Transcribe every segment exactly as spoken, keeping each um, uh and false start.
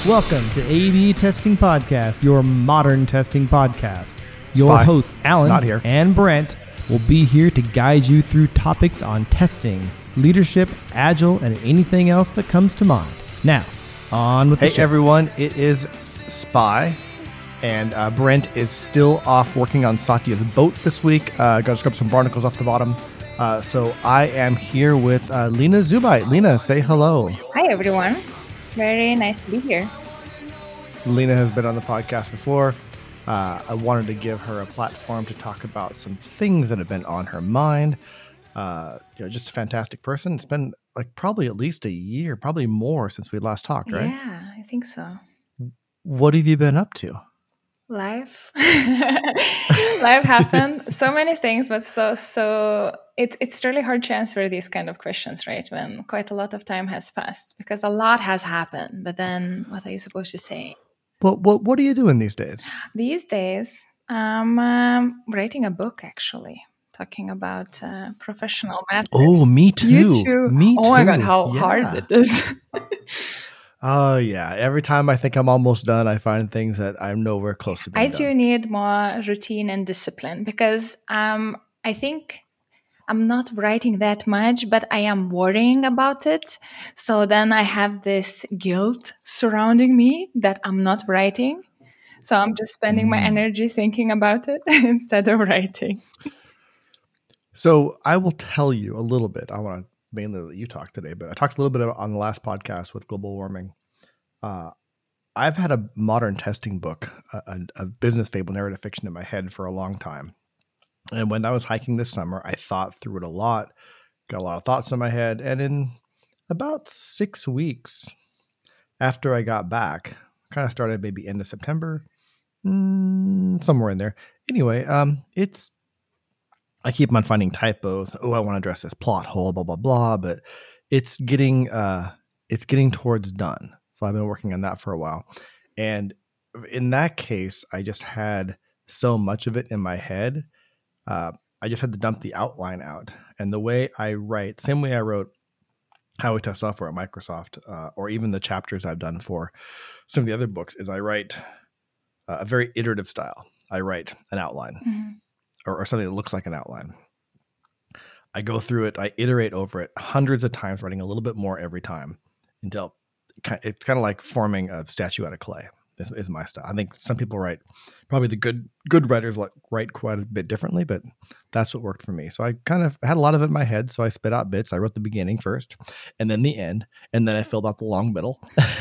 Welcome to A B Testing Podcast, your modern testing podcast. Your Spy. hosts, Alan Not here. and Brent, will be here to guide you through topics on testing, leadership, agile, and anything else that comes to mind. Now, on with the Hey show. everyone, it is Spy, and uh, Brent is still off working on Satya's boat this week. Uh, got to scrub some barnacles off the bottom. Uh, so I am here with uh, Lena Zubai. Lena, say hello. Hi, everyone. Very nice to be here. Lena has been on the podcast before. Uh, I wanted to give her a platform to talk about some things that have been on her mind. Uh, you know, just a fantastic person. It's been like probably at least a year, probably more since we last talked, right? Yeah, I think so. What have you been up to? Life. Life happened. So many things, but so, so it, it's really hard to answer these kind of questions, right? When quite a lot of time has passed, because a lot has happened. But then what are you supposed to say? Well, what, what are you doing these days? These days, I'm um, writing a book, actually, talking about uh, professional matters. Oh, me too. You too. Me Oh my God, too. how Yeah. hard it is. Oh, yeah. Every time I think I'm almost done, I find things that I'm nowhere close to being I done. do need more routine and discipline because um, I think I'm not writing that much, but I am worrying about it. So then I have this guilt surrounding me that I'm not writing. So I'm just spending my Mm. energy thinking about it instead of writing. So I will tell you a little bit. I want to mainly let you talk today, but I talked a little bit about, on the last podcast with global warming. Uh, I've had a modern testing book, a, a, a business fable narrative fiction in my head for a long time. And when I was hiking this summer, I thought through it a lot, got a lot of thoughts in my head. And in about six weeks after I got back, kind of started maybe end of September, mm, somewhere in there. Anyway, um, it's, I keep on finding typos. Oh, I want to address this plot hole, blah, blah, blah. But it's getting, uh, it's getting towards done. So I've been working on that for a while. And in that case, I just had so much of it in my head. Uh, I just had to dump the outline out. And the way I write, same way I wrote How We Test Software at Microsoft, uh, or even the chapters I've done for some of the other books, is I write uh, a very iterative style. I write an outline. Mm-hmm. Or, or something that looks like an outline. I go through it. I iterate over it hundreds of times, writing a little bit more every time until it's kind of like forming a statue out of clay. This is my style. I think some people write, probably the good good writers like write quite a bit differently, but that's what worked for me. So I kind of had a lot of it in my head. So I spit out bits. I wrote the beginning first, and then the end, and then I filled out the long middle,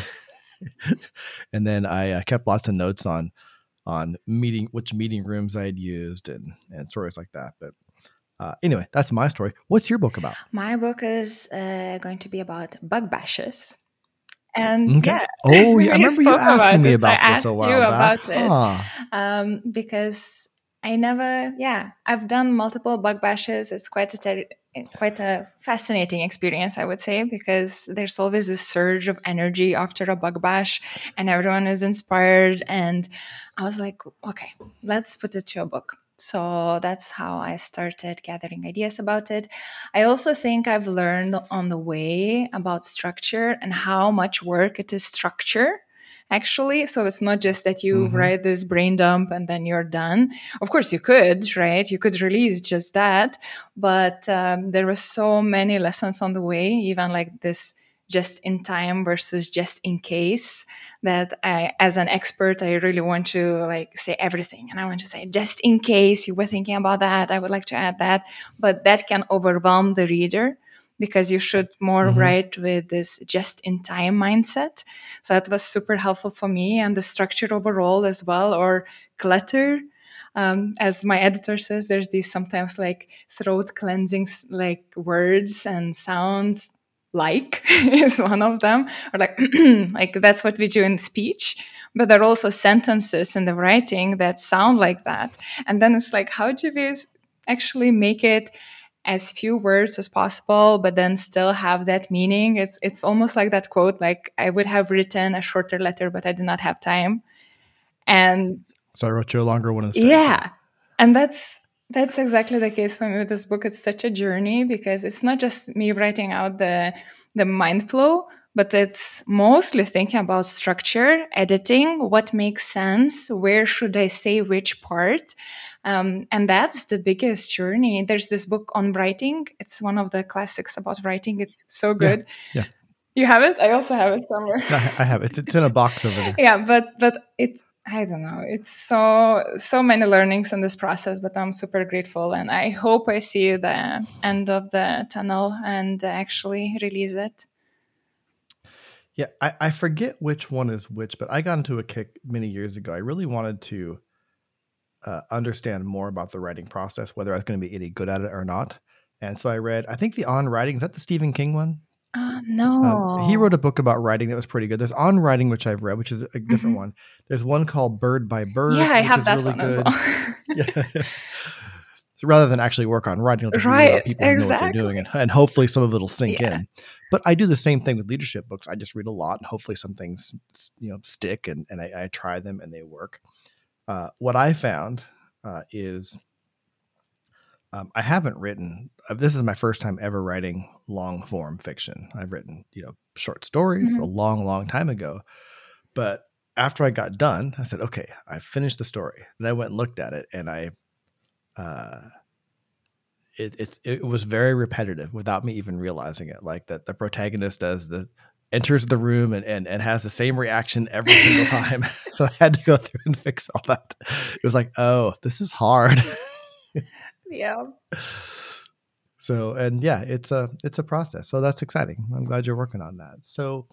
and then I uh, kept lots of notes on. on meeting, which meeting rooms I had used and, and stories like that. But uh, anyway, that's my story. What's your book about? My book is uh, going to be about bug bashes. And Okay. yeah, Oh, yeah. I we remember you spoke asking me it, so I about this asked a while you back. about it. Huh. Um, because I never, yeah, I've done multiple bug bashes. It's quite a ter- quite a fascinating experience, I would say, because there's always this surge of energy after a bug bash, and everyone is inspired. And I was like, okay, let's put it to a book. So that's how I started gathering ideas about it. I also think I've learned on the way about structure and how much work it is structure. Actually, so it's not just that you Mm-hmm. write this brain dump and then you're done. Of course, you could, right? You could release just that. But um, there were so many lessons on the way, even like this just in time versus just in case, that I, as an expert, I really want to like say everything. And I want to say, just in case you were thinking about that, I would like to add that. But that can overwhelm the reader, because you should more Mm-hmm. write with this just-in-time mindset. So that was super helpful for me, and the structure overall as well, or clutter. Um, as my editor says, there's these sometimes like throat cleansing like words and sounds, like is one of them, or like like that's what we do in speech. But there are also sentences in the writing that sound like that, and then it's like, how do we actually make it as few words as possible, but then still have that meaning? It's it's almost like that quote, like, I would have written a shorter letter, but I did not have time. And So I wrote you a longer one instead. yeah, and that's that's exactly the case for me with this book. It's such a journey, because it's not just me writing out the the mind flow, but it's mostly thinking about structure, editing, what makes sense, where should I say which part. Um, and that's the biggest journey. There's this book on writing. It's one of the classics about writing. It's so good. Yeah. yeah. You have it? I also have it somewhere. I, I have it. It's in a box over there. Yeah, but but it's, I don't know. It's so so many learnings in this process, but I'm super grateful, and I hope I see the end of the tunnel and actually release it. Yeah, I, I forget which one is which, but I got into a kick many years ago. I really wanted to uh, understand more about the writing process, whether I was going to be any good at it or not. And so I read, I think the On Writing, is that the Stephen King one? Uh, no. Um, he wrote a book about writing that was pretty good. There's On Writing, which I've read, which is a different mm-hmm. one. There's one called Bird by Bird. Yeah, I which have is that really one good. as well. yeah. So rather than actually work on writing, you'll just right, read about people who exactly. know what they're doing, and, and hopefully some of it'll sink yeah. in. But I do the same thing with leadership books. I just read a lot, and hopefully some things you know stick, and, and I, I try them and they work. Uh, what I found uh, is um, I haven't written. Uh, this is my first time ever writing long form fiction. I've written you know short stories mm-hmm. a long, long time ago, but after I got done, I said, "Okay, I finished the story." Then I went and looked at it, and I. Uh, it, it it was very repetitive without me even realizing it. Like that the protagonist does the enters the room and, and, and has the same reaction every single time. So I had to go through and fix all that. It was like, oh, this is hard. yeah. So, and yeah, it's a, it's a process. So that's exciting. I'm glad you're working on that. So,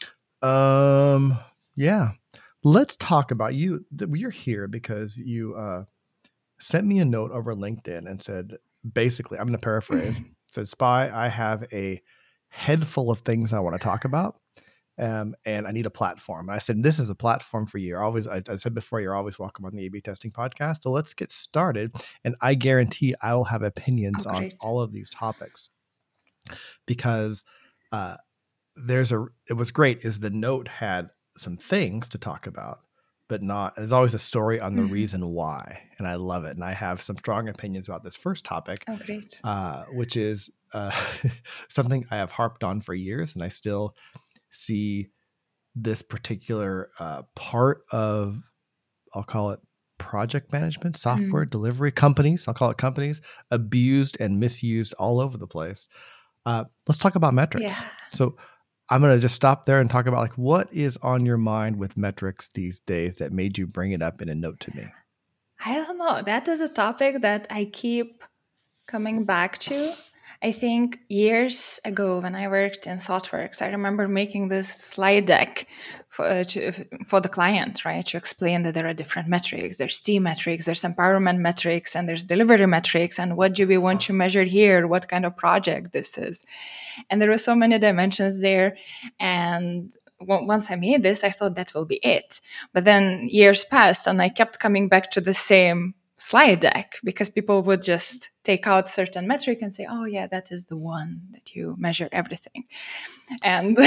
um, yeah, let's talk about you. You're here because you, uh, sent me a note over LinkedIn and said, basically, I'm going to paraphrase, said, Spy, I have a head full of things I want to talk about. Um, and I need a platform. And I said, this is a platform for you. You're always, I, I said before, you're always welcome on the A B Testing Podcast. So let's get started. And I guarantee I will have opinions oh, on all of these topics because uh, there's a, it was great is the note had some things to talk about, but not, there's always a story on the mm-hmm. reason why. And I love it. And I have some strong opinions about this first topic, oh, great. Uh, which is uh, something I have harped on for years. And I still see this particular uh, part of, I'll call it project management, software mm-hmm. delivery companies, I'll call it companies, abused and misused all over the place. Uh, let's talk about metrics. Yeah. So I'm going to just stop there and talk about like what is on your mind with metrics these days that made you bring it up in a note to me. I don't know. That is a topic that I keep coming back to. I think years ago when I worked in ThoughtWorks, I remember making this slide deck for, uh, to, for the client, right? To explain that there are different metrics. There's team metrics, there's empowerment metrics, and there's delivery metrics. And what do we want to measure here? What kind of project this is? And there were so many dimensions there. And once I made this, I thought that will be it. But then years passed and I kept coming back to the same slide deck because people would just take out certain metric and say, oh yeah, that is the one that you measure everything. And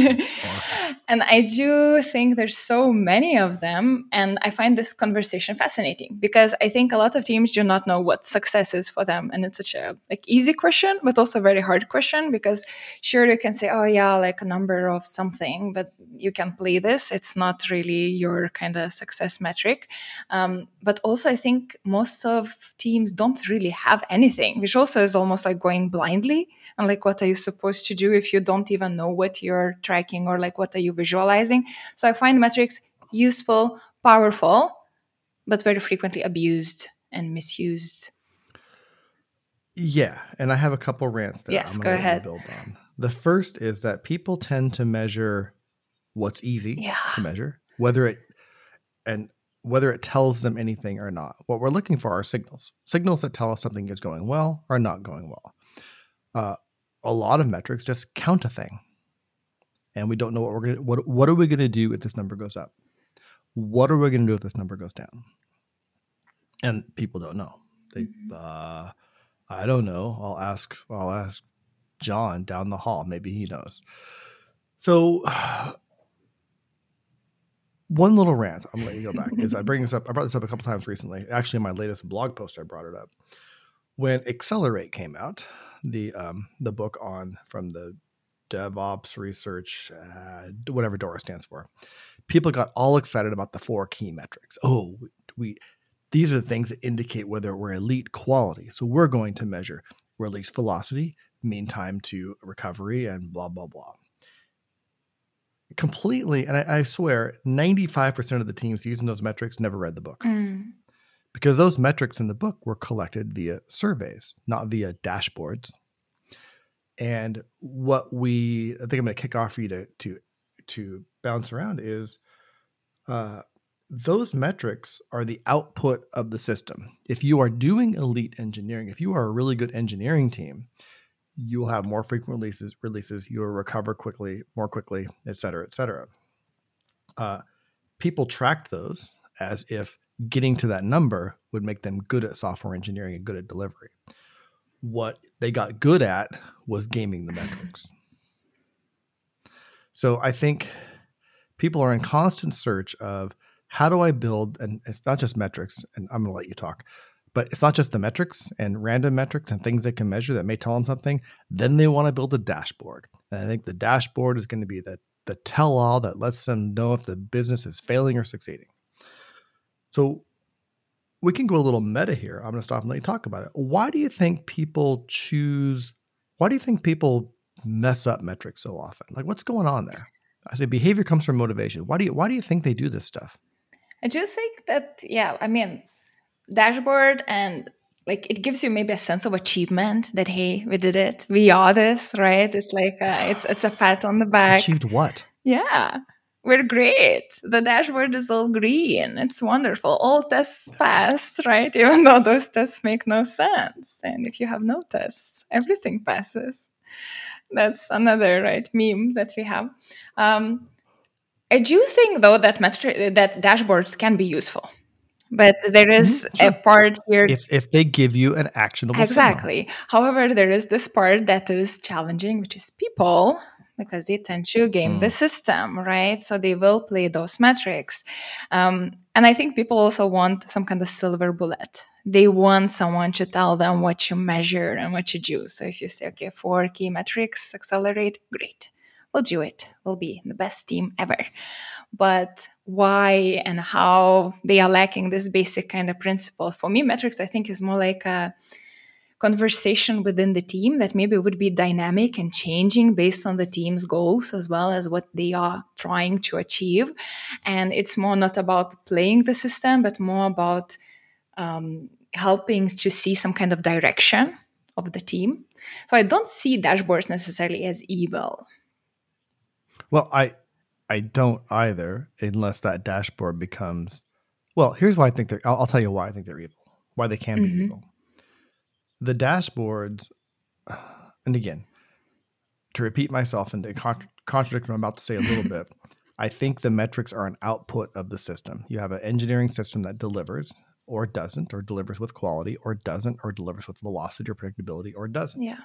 and I do think there's so many of them. And I find this conversation fascinating because I think a lot of teams do not know what success is for them. And it's such a like easy question, but also a very hard question because sure, you can say, oh yeah, like a number of something, but you can play this. It's not really your kind of success metric. Um, but also I think most of teams don't really have anything, which also is almost like going blindly. And like, what are you supposed to do if you don't even know what you're tracking or like, what are you visualizing? So I find metrics useful, powerful, but very frequently abused and misused. Yeah. And I have a couple rants that yes, I'm go ahead. build on. The first is that people tend to measure what's easy yeah. to measure, whether it, and whether it tells them anything or not. What we're looking for are signals, signals that tell us something is going well or not going well. Uh, a lot of metrics just count a thing. And we don't know what we're going to, what, what are we going to do if this number goes up? What are we going to do if this number goes down? And people don't know. They, mm-hmm. uh, I don't know. I'll ask, I'll ask John down the hall. Maybe he knows. So one little rant, I'm going to let you go back, is I bring this up. I brought this up a couple times recently. Actually, in my latest blog post, I brought it up. When Accelerate came out, the um, the book on from the DevOps research, uh, whatever DORA stands for. People got all excited about the four key metrics. Oh, we these are the things that indicate whether we're elite quality. So we're going to measure release velocity, mean time to recovery, and blah, blah, blah. Completely, and I, I swear, ninety-five percent of the teams using those metrics never read the book. Mm. Because those metrics in the book were collected via surveys, not via dashboards. And what we, I think I'm going to kick off for you to to to bounce around is uh, those metrics are the output of the system. If you are doing elite engineering, if you are a really good engineering team, you will have more frequent releases, releases, you will recover quickly, more quickly, et cetera, et cetera. Uh, people tracked those as if getting to that number would make them good at software engineering and good at delivery. What they got good at was gaming the metrics. So I think people are in constant search of how do I build, and it's not just metrics, and I'm going to let you talk, but it's not just the metrics and random metrics and things they can measure that may tell them something. Then they want to build a dashboard. And I think the dashboard is going to be the, the tell-all that lets them know if the business is failing or succeeding. So we can go a little meta here. I'm going to stop and let you talk about it. Why do you think people choose, why do you think people mess up metrics so often? Like, what's going on there? I say behavior comes from motivation. Why do you, why do you think they do this stuff? I do think that, yeah, I mean, dashboard and like it gives you maybe a sense of achievement that, hey, we did it. We are this, right? It's like, uh, it's, it's a pat on the back. Achieved what? Yeah. We're great. The dashboard is all green. It's wonderful. All tests passed, right? Even though those tests make no sense. And if you have no tests, everything passes. That's another, right, meme that we have. Um, I do think, though, that metri- that dashboards can be useful. But there is mm-hmm, sure. a part here. If if they give you an actionable Exactly. signal. However, there is this part that is challenging, which is people, because they tend to game mm. the system, right? So they will play those metrics. Um, and I think people also want some kind of silver bullet. They want someone to tell them what you measure and what you do. So if you say, okay, four key metrics, accelerate, great. We'll do it. We'll be the best team ever. But why and how they are lacking this basic kind of principle. For me, metrics, I think, is more like a conversation within the team that maybe would be dynamic and changing based on the team's goals as well as what they are trying to achieve. And it's more not about playing the system, but more about um, helping to see some kind of direction of the team. So I don't see dashboards necessarily as evil. Well, I I don't either, unless that dashboard becomes, well, here's why I think they're, I'll, I'll tell you why I think they're evil, why they can mm-hmm. be evil. The dashboards, and again, to repeat myself and to con- contradict what I'm about to say a little bit, I think the metrics are an output of the system. You have an engineering system that delivers or doesn't, or delivers with quality or doesn't, or delivers with velocity or predictability or doesn't. Yeah.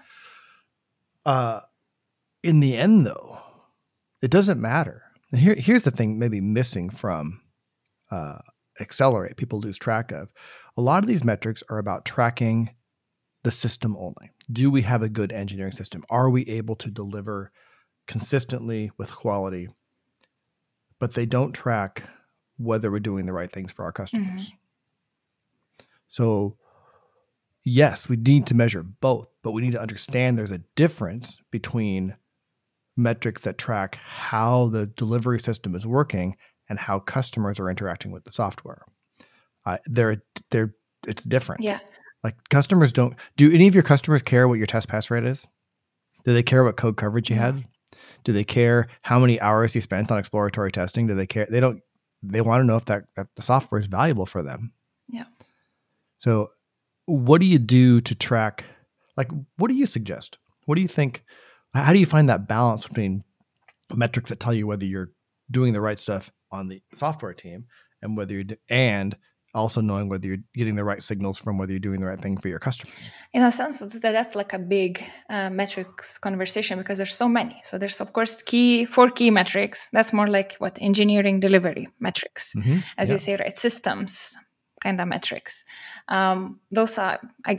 Uh, in the end, though, it doesn't matter. And here, here's the thing maybe missing from uh, Accelerate, people lose track of. A lot of these metrics are about tracking the system only. Do we have a good engineering system? Are we able to deliver consistently with quality? But they don't track whether we're doing the right things for our customers. Mm-hmm. So yes, we need to measure both, but we need to understand there's a difference between metrics that track how the delivery system is working and how customers are interacting with the software. Uh, they're, they're, it's different. Yeah. Like customers don't, do any of your customers care what your test pass rate is? Do they care what code coverage you had? Do they care how many hours you spent on exploratory testing? Do they care? They don't, they want to know if that, that the software is valuable for them. Yeah. So what do you do to track, like, what do you suggest? What do you think? How do you find that balance between metrics that tell you whether you're doing the right stuff on the software team and whether you're, and also knowing whether you're getting the right signals from whether you're doing the right thing for your customers? In a sense, that that's like a big uh, metrics conversation because there's so many. So there's, of course, key four key metrics. That's more like what engineering delivery metrics, mm-hmm. as yeah. you say, right? Systems kind of metrics. Um, those are, I guess,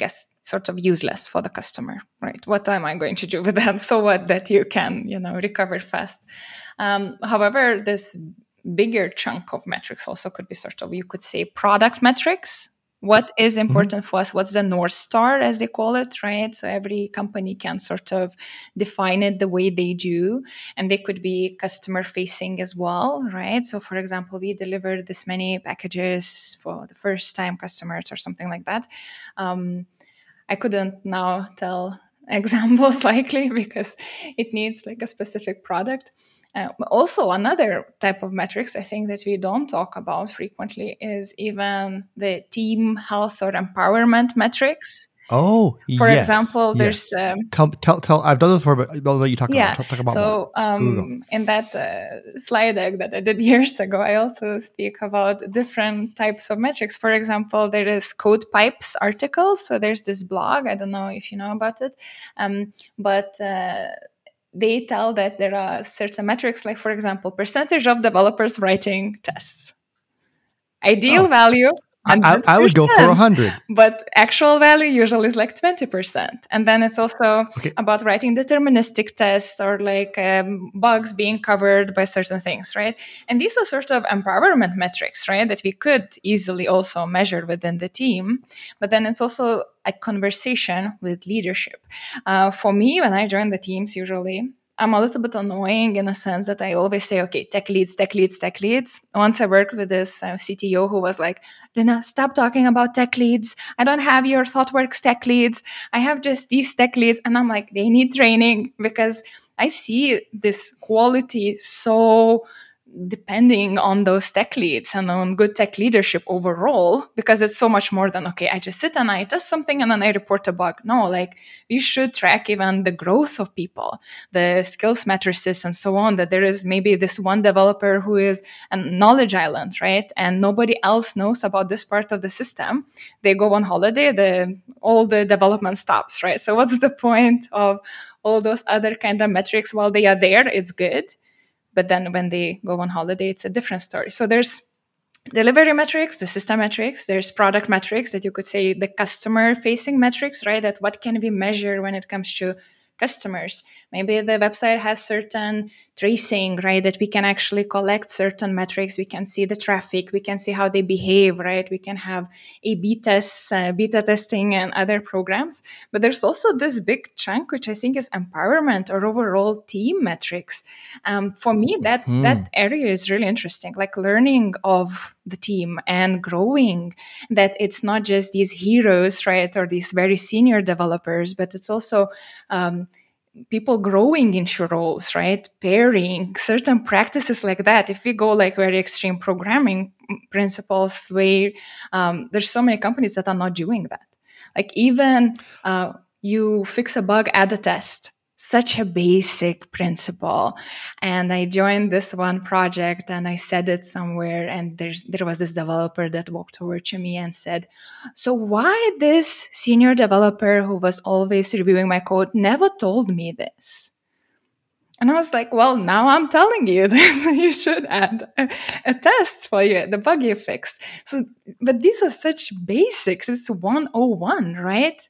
sort of useless for the customer, right? What am I going to do with that? So what that you can, you know, recover fast. Um, however, this bigger chunk of metrics also could be sort of, you could say, product metrics. What is important mm-hmm. for us? What's the North Star, as they call it, right? So every company can sort of define it the way they do. And they could be customer facing as well, right? So for example, we delivered this many packages for the first time customers or something like that. Um, I couldn't now tell examples likely because it needs like a specific product. Uh, also, another type of metrics I think that we don't talk about frequently is even the team health or empowerment metrics. Oh, for yes, example, yes. there's um, tell, tell, tell. I've done this before, but I'll let you talk yeah. about. Talk, talk about so um, in that uh, slide deck that I did years ago, I also speak about different types of metrics. For example, there is Code Pipes articles. So there's this blog. I don't know if you know about it, um, but. Uh, They tell that there are certain metrics, like, for example, percentage of developers writing tests. Ideal oh, value, one hundred percent. I, I would go for one hundred. But actual value usually is like twenty percent. And then it's also okay. about writing deterministic tests or like um, bugs being covered by certain things, right? And these are sort of empowerment metrics, right? That we could easily also measure within the team. But then it's also a conversation with leadership. Uh, for me, when I join the teams, usually, I'm a little bit annoying in a sense that I always say, okay, tech leads, tech leads, tech leads. Once I worked with this uh, C T O who was like, Lina, stop talking about tech leads. I don't have your ThoughtWorks tech leads. I have just these tech leads. And I'm like, they need training because I see this quality so depending on those tech leads and on good tech leadership overall, because it's so much more than, okay, I just sit and I test something and then I report a bug. No, like we should track even the growth of people, the skills matrices and so on, that there is maybe this one developer who is a knowledge island, right? And nobody else knows about this part of the system. They go on holiday, the all the development stops, right? So what's the point of all those other kind of metrics? While they are there, it's good. But then when they go on holiday, it's a different story. So there's delivery metrics, the system metrics, there's product metrics that you could say the customer facing metrics, right? That what can we measure when it comes to customers. Maybe the website has certain tracing, right? That we can actually collect certain metrics. We can see the traffic. We can see how they behave, right? We can have A B tests, uh, beta testing and other programs. But there's also this big chunk, which I think is empowerment or overall team metrics. Um, for me, that, mm-hmm. that area is really interesting, like learning of the team and growing, that it's not just these heroes, right? Or these very senior developers, but it's also, um, people growing into roles, right? Pairing certain practices like that. If we go like very extreme programming principles, where um, there's so many companies that are not doing that. Like even uh, you fix a bug, add a test. Such a basic principle. And I joined this one project and I said it somewhere, and there's there was this developer that walked over to me and said, so why this senior developer who was always reviewing my code never told me this? And I was like, well, now I'm telling you this. You should add a, a test for you, the bug you fixed. So, but these are such basics. It's one oh one, right?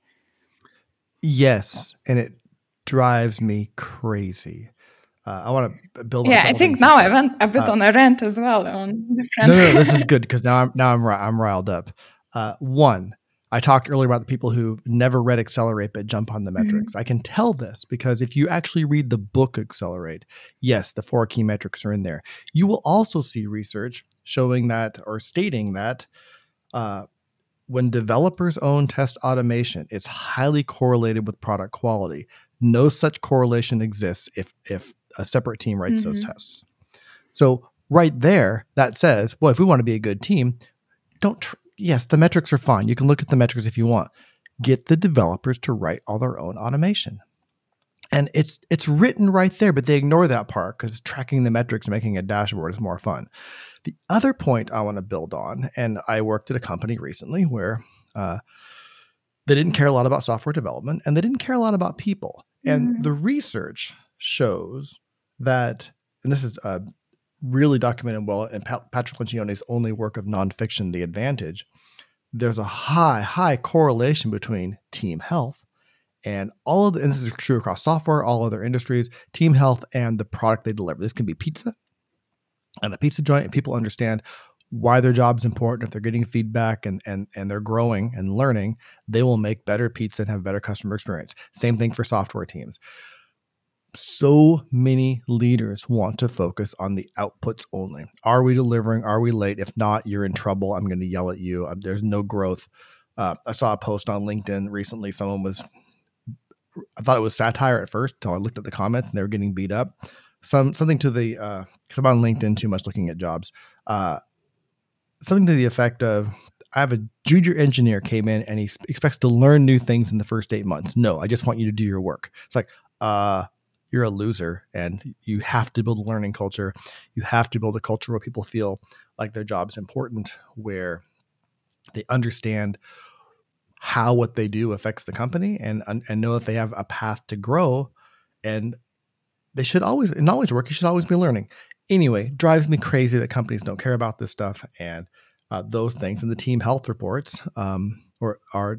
Yes. And it drives me crazy. Uh, I want to build. Yeah, I think now I went a bit uh, on a rant as well. On different no, no, this is good because now I'm now I'm I'm riled up. Uh, one, I talked earlier about the people who never read Accelerate but jump on the metrics. Mm-hmm. I can tell this because if you actually read the book Accelerate, yes, the four key metrics are in there. You will also see research showing that or stating that. Uh, When developers own test automation, it's highly correlated with product quality. No such correlation exists if if a separate team writes mm-hmm. those tests. So right there, that says, well, if we want to be a good team, don't, tr- yes, the metrics are fine. You can look at the metrics if you want. Get the developers to write all their own automation. And it's it's written right there, but they ignore that part because tracking the metrics and making a dashboard is more fun. The other point I want to build on, and I worked at a company recently where uh, they didn't care a lot about software development and they didn't care a lot about people. And mm-hmm. the research shows that, and this is uh, really documented well in pa- Patrick Lencioni's only work of nonfiction, The Advantage, there's a high, high correlation between team health and all of the, and this is true across software, all other industries, team health and the product they deliver. This can be pizza and a pizza joint, and people understand why their job is important. If they're getting feedback and, and, and they're growing and learning, they will make better pizza and have better customer experience. Same thing for software teams. So many leaders want to focus on the outputs only. Are we delivering? Are we late? If not, you're in trouble. I'm going to yell at you. Um, there's no growth. Uh, I saw a post on LinkedIn recently. Someone was, I thought it was satire at first until I looked at the comments and they were getting beat up. Some Something to the, uh, because I'm on LinkedIn too much looking at jobs. Uh, something to the effect of, I have a junior engineer came in and he expects to learn new things in the first eight months. No, I just want you to do your work. It's like, uh, you're a loser, and you have to build a learning culture. You have to build a culture where people feel like their job is important, where they understand how what they do affects the company and, and know that they have a path to grow. And they should always, in knowledge work, you should always be learning. Anyway, drives me crazy that companies don't care about this stuff and uh, those things. And the team health reports um, or are,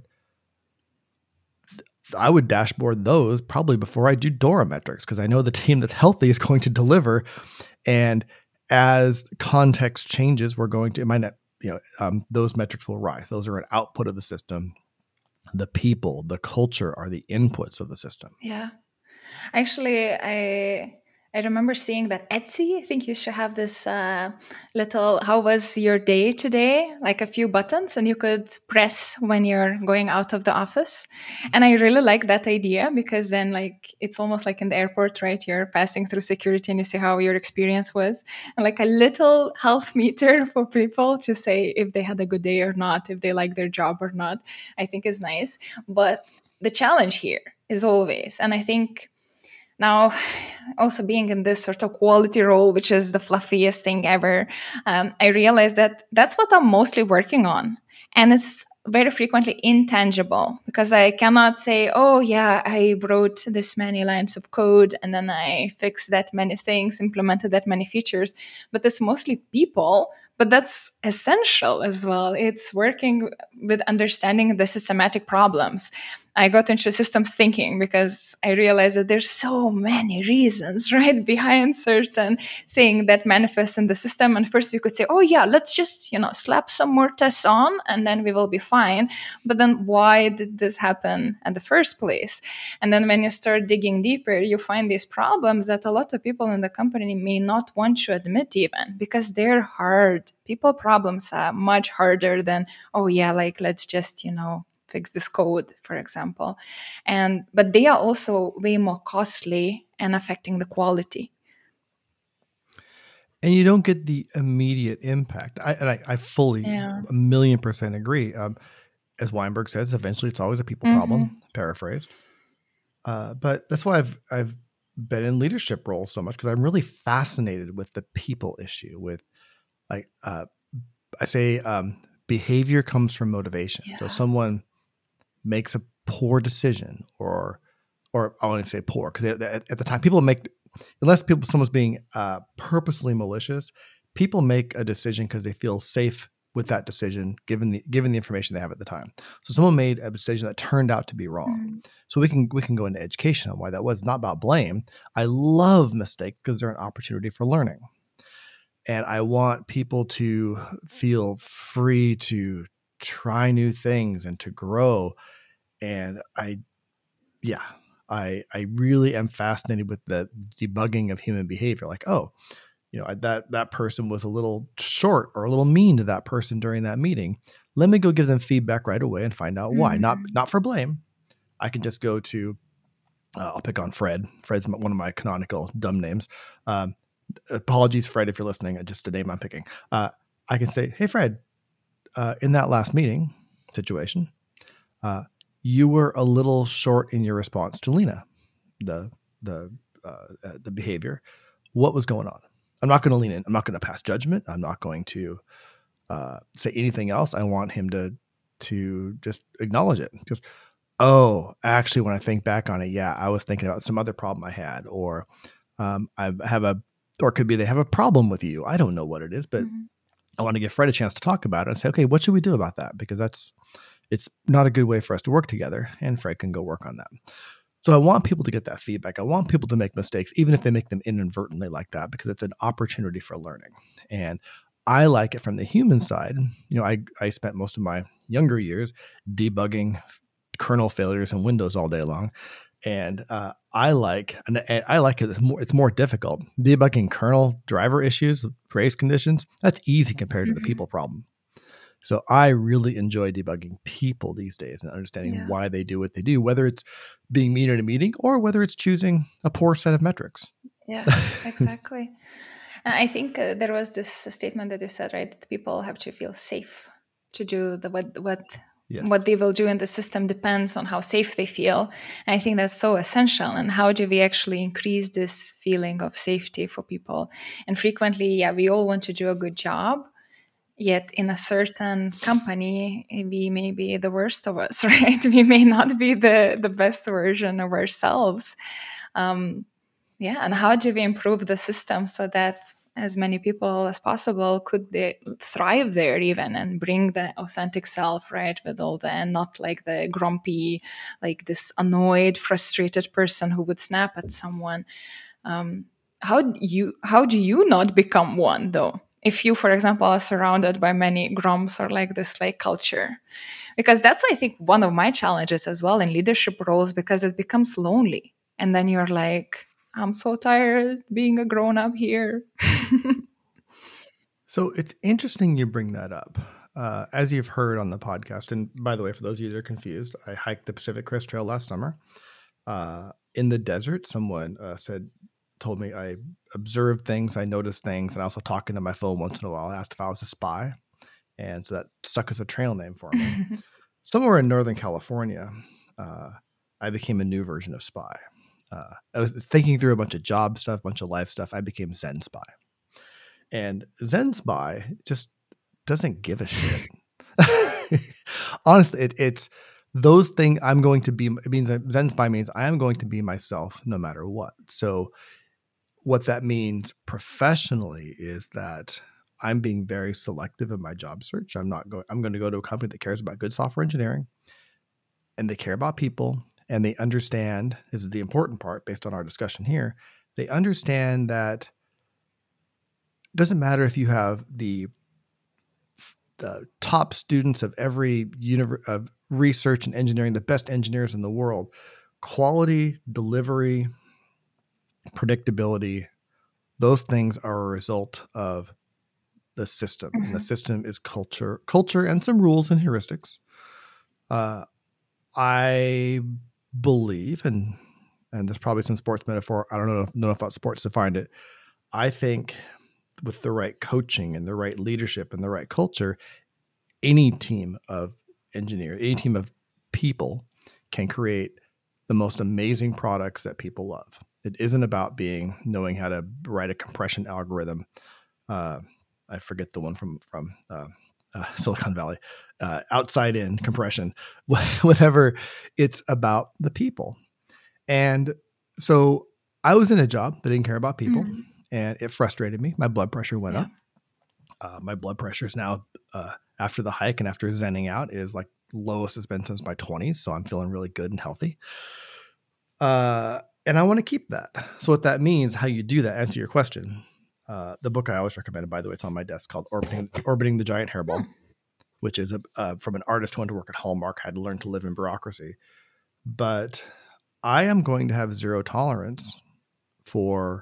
I would dashboard those probably before I do Dora metrics, because I know the team that's healthy is going to deliver. And as context changes, we're going to, it might not, you know, um, those metrics will rise. Those are an output of the system. The people, the culture are the inputs of the system. Yeah. Actually, I I remember seeing that Etsy, I think you should have this uh, little, how was your day today? Like a few buttons, and you could press when you're going out of the office. And I really like that idea, because then like, it's almost like in the airport, right? You're passing through security and you see how your experience was. And like a little health meter for people to say if they had a good day or not, if they like their job or not, I think is nice. But the challenge here is always, and I think now, also being in this sort of quality role, which is the fluffiest thing ever, um, I realized that that's what I'm mostly working on. And it's very frequently intangible, because I cannot say, oh, yeah, I wrote this many lines of code and then I fixed that many things, implemented that many features. But it's mostly people. But that's essential as well. It's working with understanding the systematic problems. I got into systems thinking because I realized that there's so many reasons, right, behind certain thing that manifests in the system. And first we could say, oh yeah, let's just, you know, slap some more tests on and then we will be fine. But then why did this happen in the first place? And then when you start digging deeper, you find these problems that a lot of people in the company may not want to admit even, because they're hard. People problems are much harder than, oh yeah, like let's just, you know, fix this code, for example. And but they are also way more costly and affecting the quality. And you don't get the immediate impact. I, and I, I fully, yeah. a million percent agree. Um, as Weinberg says, eventually it's always a people mm-hmm. problem, paraphrased. Uh, but that's why I've I've been in leadership roles so much, because I'm really fascinated with the people issue. With like uh, I say, um, behavior comes from motivation. Yeah. So someone makes a poor decision, or, or I want to say poor, because at, at the time people make, unless people, someone's being uh, purposely malicious, people make a decision because they feel safe with that decision, given the given the information they have at the time. So someone made a decision that turned out to be wrong. Mm-hmm. So we can we can go into education on why that was. Not about blame. I love mistakes because they're an opportunity for learning, and I want people to feel free to try new things and to grow. And I, yeah, I I really am fascinated with the debugging of human behavior. Like, oh, you know, that that person was a little short or a little mean to that person during that meeting. Let me go give them feedback right away and find out why. Mm-hmm. Not not for blame. I can just go to, uh, I'll pick on Fred. Fred's one of my canonical dumb names. Um, apologies, Fred, if you're listening. Just a name I'm picking. Uh, I can say, hey, Fred, uh, in that last meeting situation, uh, you were a little short in your response to Lena, the the uh, uh, the behavior. What was going on? I'm not going to lean in. I'm not going to pass judgment. I'm not going to uh, say anything else. I want him to to just acknowledge it. Just, oh, actually, when I think back on it, yeah, I was thinking about some other problem I had, or um, I have a, or it could be they have a problem with you. I don't know what it is, but mm-hmm. I want to give Fred a chance to talk about it and say, okay, what should we do about that? Because that's, it's not a good way for us to work together, and Fred can go work on that. So I want people to get that feedback. I want people to make mistakes, even if they make them inadvertently like that, because it's an opportunity for learning. And I like it from the human side. You know, I, I spent most of my younger years debugging kernel failures in Windows all day long. And uh, I like, and I like it. It's more, it's more difficult. Debugging kernel driver issues, race conditions, that's easy compared mm-hmm. to the people problem. So I really enjoy debugging people these days and understanding yeah. why they do what they do, whether it's being mean in a meeting or whether it's choosing a poor set of metrics. Yeah, exactly. I think uh, there was this statement that you said, right? That people have to feel safe to do the what what yes. what they will do in the system depends on how safe they feel. And I think that's so essential. And how do we actually increase this feeling of safety for people? And frequently, yeah, we all want to do a good job. Yet in a certain company, we may be the worst of us, right? We may not be the, the best version of ourselves. Um, yeah, and how do we improve the system so that as many people as possible could they thrive there even and bring the authentic self, right? With all the, and not like the grumpy, like this annoyed, frustrated person who would snap at someone. Um, how do you, how do you not become one though? If you, for example, are surrounded by many grumps or like this like culture, because that's, I think, one of my challenges as well in leadership roles, because it becomes lonely. And then you're like, I'm so tired being a grown up here. So it's interesting you bring that up. Uh, as you've heard on the podcast, and by the way, for those of you that are confused, I hiked the Pacific Crest Trail last summer. Uh, in the desert, someone uh, said, told me I observed things, I noticed things, and I also talk into my phone once in a while. I asked if I was a spy. And so that stuck as a trail name for me. Somewhere in Northern California, uh, I became a new version of spy. Uh, I was thinking through a bunch of job stuff, a bunch of life stuff. I became Zen spy. And Zen spy just doesn't give a shit. Honestly, it, it's those things I'm going to be, it means Zen spy means I am going to be myself no matter what. So what that means professionally is that I'm being very selective in my job search. I'm not going, I'm going to go to a company that cares about good software engineering, and they care about people, and they understand, this is the important part based on our discussion here, they understand that it doesn't matter if you have the, the top students of every universe of research and engineering, the best engineers in the world, quality, delivery, predictability, those things are a result of the system. Mm-hmm. And the system is culture, culture and some rules and heuristics. Uh, I believe, and and there's probably some sports metaphor, I don't know if, know if sports defined it. I think with the right coaching and the right leadership and the right culture, any team of engineers, any team of people can create the most amazing products that people love. It isn't about being, knowing how to write a compression algorithm. Uh, I forget the one from, from uh, uh, Silicon Valley, uh, outside in compression, whatever. It's about the people. And so I was in a job that didn't care about people, mm-hmm. and it frustrated me. My blood pressure went yeah. up. Uh, my blood pressure is now, uh, after the hike and after zenning out, is like lowest it's been since my twenties. So I'm feeling really good and healthy. Uh, and I want to keep that. So what that means, how you do that, answer your question. Uh, the book I always recommend, by the way, it's on my desk, called Orbiting, Orbiting the Giant Hairball, hmm. which is a, uh, from an artist who wanted to work at Hallmark, had to learn to live in bureaucracy. But I am going to have zero tolerance for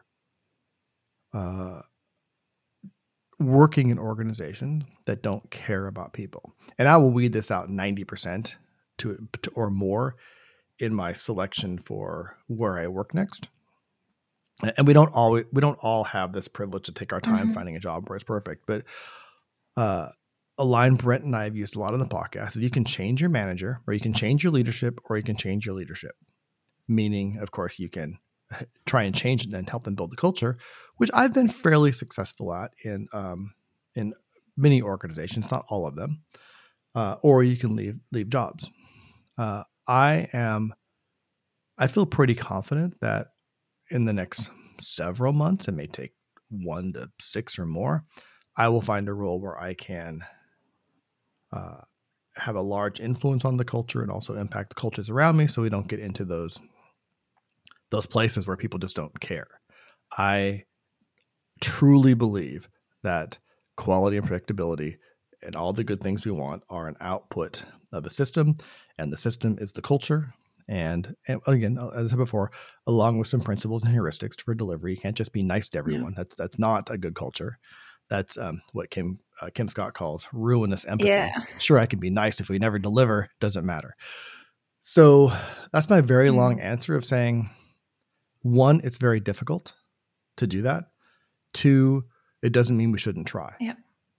uh, working in organizations that don't care about people. And I will weed this out ninety percent to, to or more in my selection for where I work next. And we don't always, we don't all have this privilege to take our time mm-hmm. finding a job where it's perfect. But uh, a line Brent and I have used a lot on the podcast is you can change your manager, or you can change your leadership, or you can change your leadership. Meaning, of course, you can try and change it and help them build the culture, which I've been fairly successful at in um, in many organizations, not all of them. Uh, or you can leave leave jobs. Uh, I am, I feel pretty confident that in the next several months, it may take one to six or more, I will find a role where I can uh, have a large influence on the culture and also impact the cultures around me, so we don't get into those those places where people just don't care. I truly believe that quality and predictability and all the good things we want are an output of a system, and the system is the culture. And, and again, as I said before, along with some principles and heuristics for delivery, you can't just be nice to everyone. Yeah. That's that's not a good culture. That's um, what Kim uh, Kim Scott calls ruinous empathy. Yeah. Sure, I can be nice if we never deliver, doesn't matter. So that's my very mm. long answer of saying, one, it's very difficult to do that. Two, it doesn't mean we shouldn't try. Yeah.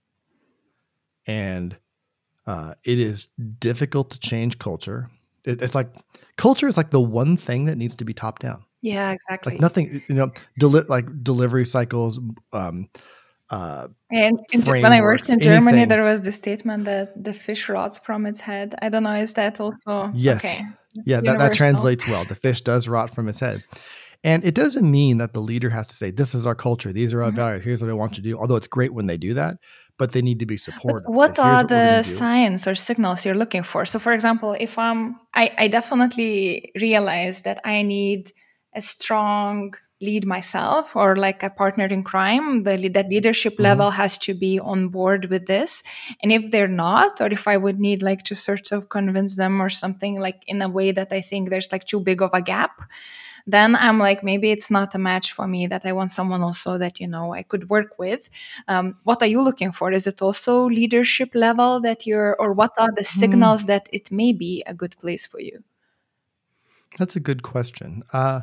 And uh, it is difficult to change culture. It, it's like culture is like the one thing that needs to be top down. Yeah, exactly. Like nothing, you know, deli- like delivery cycles. Um, uh, and in, when I worked in Germany, anything. There was the statement that the fish rots from its head. I don't know, is that also? Yes. Okay. Yeah, that, that translates well. The fish does rot from its head. And it doesn't mean that the leader has to say, this is our culture, these are our mm-hmm. values, here's what I want you to do. Although it's great when they do that, but they need to be supported. But what are what the signs or signals you're looking for? So for example, if I'm, I, I definitely realize that I need a strong lead myself, or like a partner in crime, the, that leadership mm-hmm. level has to be on board with this. And if they're not, or if I would need like to sort of convince them or something like in a way that I think there's like too big of a gap, then I'm like, maybe it's not a match for me, that I want someone also that, you know, I could work with. Um, what are you looking for? Is it also leadership level that you're, or what are the signals mm. that it may be a good place for you? That's a good question. Uh,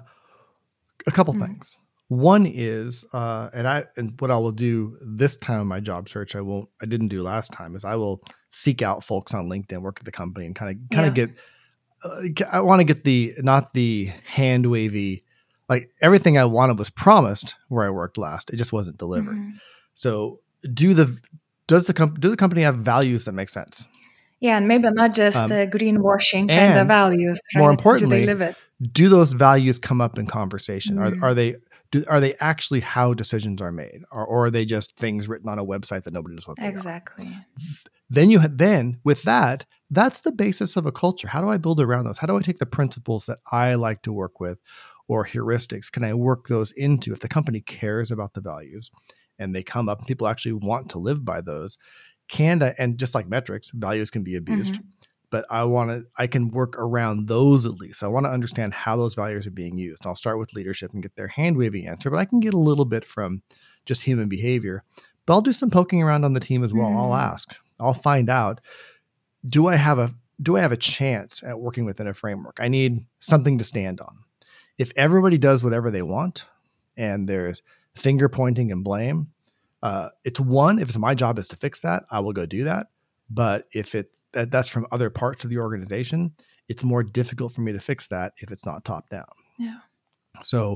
a couple mm. things. One is, uh, and I, and what I will do this time in my job search, I won't, I didn't do last time, is I will seek out folks on LinkedIn, work at the company, and kind of, kind of yeah. get, uh, I want to get the, not the hand wavy, like everything I wanted was promised where I worked last. It just wasn't delivered. Mm-hmm. So do the, does the company, do the company have values that make sense? Yeah. And maybe not just um, uh, greenwashing kind of values. Right? More importantly, do they live it? Do those values come up in conversation? Mm. Are, are they, do, are they actually how decisions are made, or, or are they just things written on a website that nobody knows what they exactly. are? Then you, then with that, that's the basis of a culture. How do I build around those? How do I take the principles that I like to work with, or heuristics? Can I work those into, if the company cares about the values and they come up and people actually want to live by those, can I, and just like metrics, values can be abused. Mm-hmm. But I want to, I can work around those at least. I want to understand how those values are being used. I'll start with leadership and get their hand wavy answer, but I can get a little bit from just human behavior. But I'll do some poking around on the team as well. Mm. I'll ask, I'll find out, do I have a, do I have a chance at working within a framework? I need something to stand on. If everybody does whatever they want and there's finger pointing and blame, uh, it's one, if it's my job is to fix that, I will go do that. But if it that, that's from other parts of the organization, it's more difficult for me to fix that if it's not top down. Yeah. So,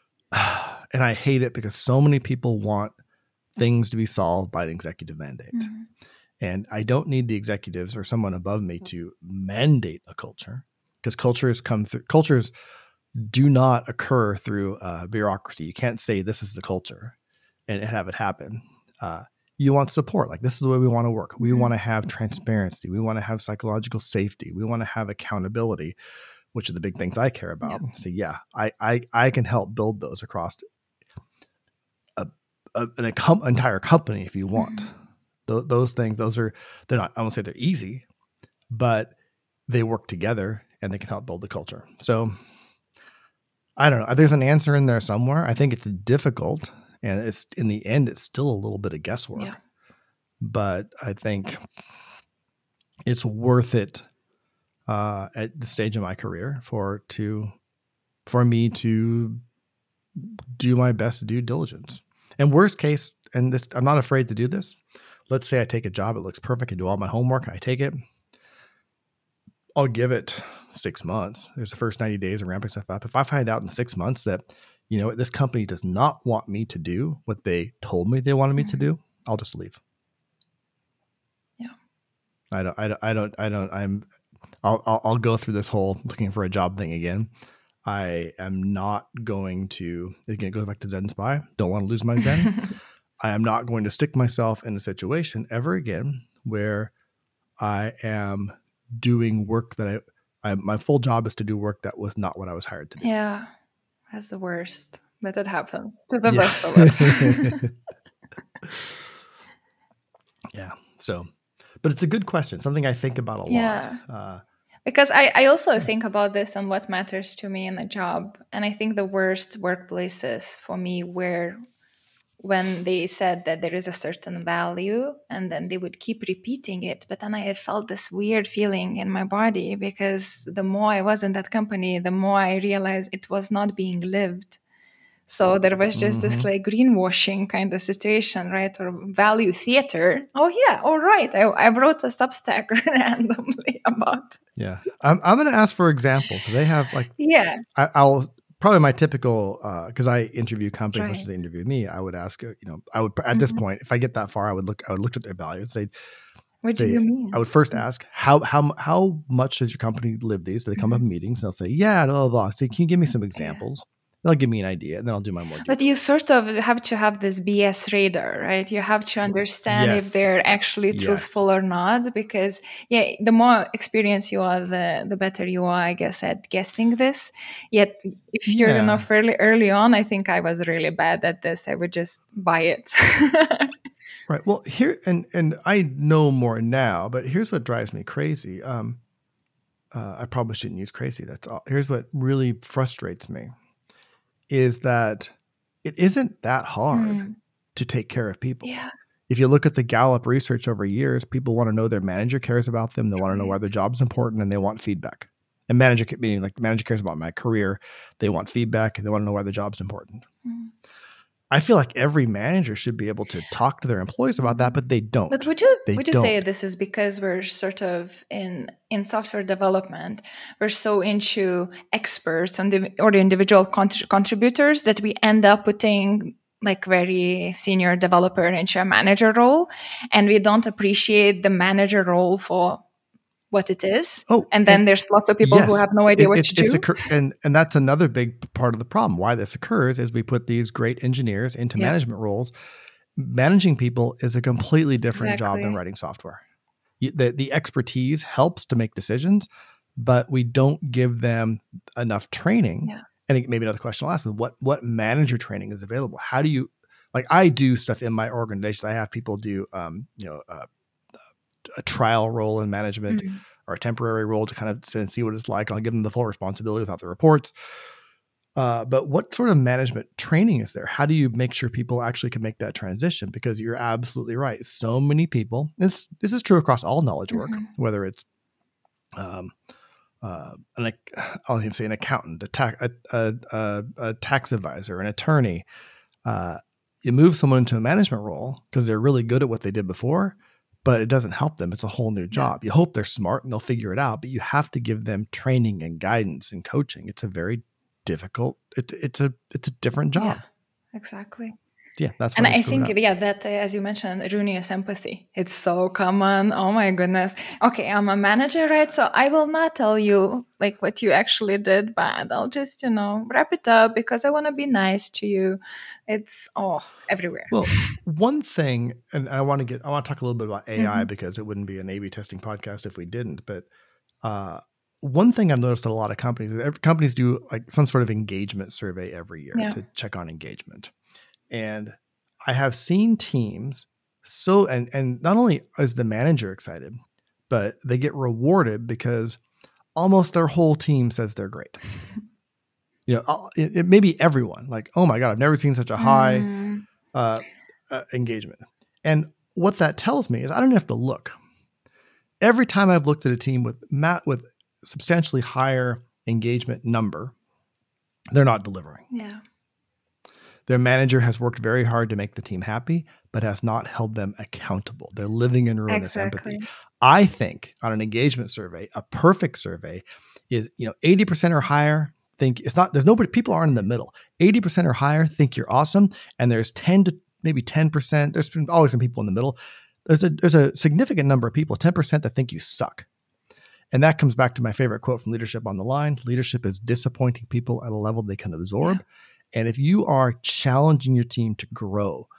and I hate it because so many people want things to be solved by an executive mandate. Mm-hmm. And I don't need the executives or someone above me to mandate a culture, because cultures come through, cultures do not occur through uh, bureaucracy. You can't say this is the culture and have it happen. Uh, You want support. Like, this is the way we want to work. We want to have transparency. We want to have psychological safety. We want to have accountability, which are the big things I care about. Yep. So yeah, I, I, I can help build those across a, a, an a, entire company if you want. Mm-hmm. Th- those things, those are, they're not, I won't say they're easy, but they work together and they can help build the culture. So I don't know. There's an answer in there somewhere. I think it's difficult. And it's, in the end, it's still a little bit of guesswork, yeah. But I think it's worth it uh, at the stage of my career for to for me to do my best due diligence. And worst case, and this, I'm not afraid to do this. Let's say I take a job, it looks perfect, I do all my homework, I take it. I'll give it six months. There's the first ninety days of ramping stuff up. If I find out in six months that, you know, this company does not want me to do what they told me they wanted me mm-hmm. to do, I'll just leave. Yeah. I don't, I don't, I don't, I don't, I'm, I'll, I'll, I'll go through this whole looking for a job thing again. I am not going to, again, it goes back to Zen Spy. Don't want to lose my Zen. I am not going to stick myself in a situation ever again where I am doing work that I, I my full job is to do work that was not what I was hired to do. Yeah, that's the worst, but it happens to the Yeah. best of us. Yeah. So, but it's a good question. Something I think about a Yeah. lot. Uh, Because I, I also think about this and what matters to me in a job. And I think the worst workplaces for me were when they said that there is a certain value and then they would keep repeating it. But then I had felt this weird feeling in my body because the more I was in that company, the more I realized it was not being lived. So there was just this Mhm. like greenwashing kind of situation, right? Or value theater. Oh yeah, all right. I, I wrote a Substack randomly about. yeah. I'm, I'm going to ask for examples. So they have like, Yeah, I, I'll probably my typical, uh, cause I interview companies, much as right. they interview me, I would ask, uh, you know, I would, at this Mhm. point, if I get that far, I would look, I would look at their values. They'd What do say, you mean? I would first ask, how, how, how much does your company live these? Do they come up in meetings? And they'll say, yeah, blah, blah, blah. So can you give me some examples? They'll give me an idea and then I'll do my more But detail. you sort of have to have this B S radar, right? You have to understand if Yes. they're actually Yes. truthful or not, because yeah, the more experience you are, the the better you are, I guess, at guessing this. Yet, if you're you know Yeah. fairly early on, I think I was really bad at this. I would just buy it. Right. Well, here and and I know more now, but here's what drives me crazy. Um, uh, I probably shouldn't use crazy. That's all. Here's what really frustrates me is that it isn't that hard Mm, to take care of people. yeah, If you look at the Gallup research over years, people want to know their manager cares about them. They want to know why right. their job's important, and they want feedback. And manager meaning like manager cares about my career. They want feedback, and they want to know why their job's important. Mm. I feel like every manager should be able to talk to their employees about that, but they don't. But would you They would you don't. say this is because we're sort of in in software development, we're so into experts and the, or the individual contr- contributors that we end up putting like very senior developer into a manager role, and we don't appreciate the manager role for what it is. Oh, And then there's lots of people who yes, have no idea it, what it, to it's do. occur- and and that's another big part of the problem. Why this occurs is we put these great engineers into Yeah. management roles. Managing people is a completely different job than Exactly. writing software. You- The the expertise helps to make decisions, but we don't give them enough training. Yeah. And it- maybe another question I'll ask is what what manager training is available? How do you like? I do stuff in my organization. I have people do um, you know uh, a trial role in management. Mm. Or a temporary role to kind of sit and see what it's like. I'll give them the full responsibility without the reports. Uh, but what sort of management training is there? How do you make sure people actually can make that transition? Because you're absolutely right. So many people, this this is true across all knowledge work, Mhm. whether it's um, uh, an, I'll even say an accountant, a, ta- a, a, a, a tax advisor, an attorney. Uh, you move someone into a management role because they're really good at what they did before, but it doesn't help them. It's a whole new job. You hope they're smart and they'll figure it out, but you have to give them training and guidance and coaching. It's a very difficult, it, it's a, it's a different job. Yeah, exactly. Yeah. That's And why they I screw it think, up. yeah, that, uh, as you mentioned, erroneous empathy. It's so common. Oh my goodness. Okay, I'm a manager, right? So I will not tell you like what you actually did bad. I'll just, you know, wrap it up because I want to be nice to you. It's, oh, everywhere. Well, one thing, and I want to get, I want to talk a little bit about A I Mhm. because it wouldn't be an A B testing podcast if we didn't. But uh, one thing I've noticed that a lot of companies, every, companies do like some sort of engagement survey every year Yeah. to check on engagement. And I have seen teams so, and, and not only is the manager excited, but they get rewarded because almost their whole team says they're great. You know, I'll- it, it may be everyone like, oh my God, I've never seen such a high Mm, uh, uh, engagement. And what that tells me is I don't have to look. Every time I've looked at a team with Matt with substantially higher engagement number, they're not delivering. yeah. Their manager has worked very hard to make the team happy, but has not held them accountable. They're living in ruinous Exactly. empathy. I think on an engagement survey, a perfect survey is, you know, eighty percent or higher think it's not, there's nobody, people aren't in the middle. eighty percent or higher think you're awesome. And there's ten to maybe ten percent. There's been always some people in the middle. There's a, there's a significant number of people, ten percent that think you suck. And that comes back to my favorite quote from Leadership on the Line. Leadership is disappointing people at a level they can absorb. Yeah. And if you are challenging your team to grow,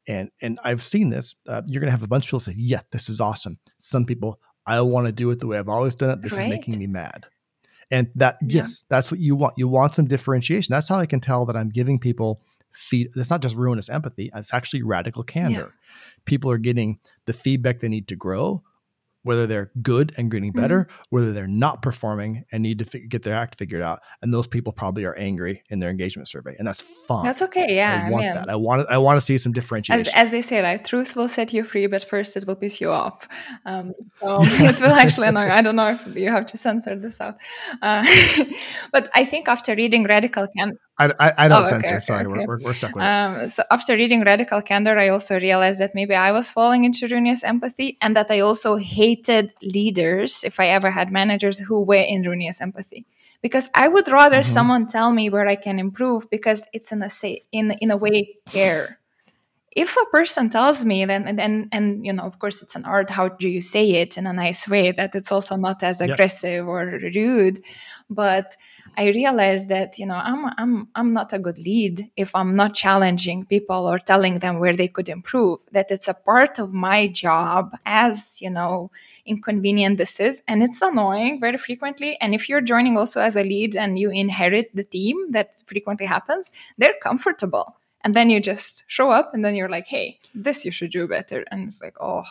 And and I've seen this. Uh, you're going to have a bunch of people say, yeah, this is awesome. Some people, I want to do it the way I've always done it. This Right. is making me mad. And that, Yeah. yes, that's what you want. You want some differentiation. That's how I can tell that I'm giving people feed. It's not just ruinous empathy. It's actually radical candor. People are getting the feedback they need to grow, whether they're good and getting better, Mm-hmm. whether they're not performing and need to fi- get their act figured out. And those people probably are angry in their engagement survey, and that's fine. That's okay. Yeah. I I want mean, that. I want. I want to see some as differentiation. as they say, like truth will set you free, but first it will piss you off. Um, so it will actually annoy. I don't know if you have to censor this out, uh, but I think after reading Radical Candor, I, I, I don't Oh, okay, censor. okay, Sorry, okay. We're, we're we're stuck with it. Um, so after reading Radical Candor, I also realized that maybe I was falling into ruinous empathy, and that I also hated leaders, if I ever had managers who were in ruinous empathy, because I would rather Mhm. someone tell me where I can improve, because it's in a say in in a way care. If a person tells me, then and, and and you know, of course, it's an art. How do you say it in a nice way that it's also not as Yep. aggressive or rude? But I realized that you know I'm I'm I'm not a good lead if I'm not challenging people or telling them where they could improve. That it's a part of my job, as you know, inconvenient this is, and it's annoying very frequently. And if you're joining also as a lead and you inherit the team, that frequently happens, they're comfortable. And then you just show up and then you're like, hey, this you should do better. And it's like, oh,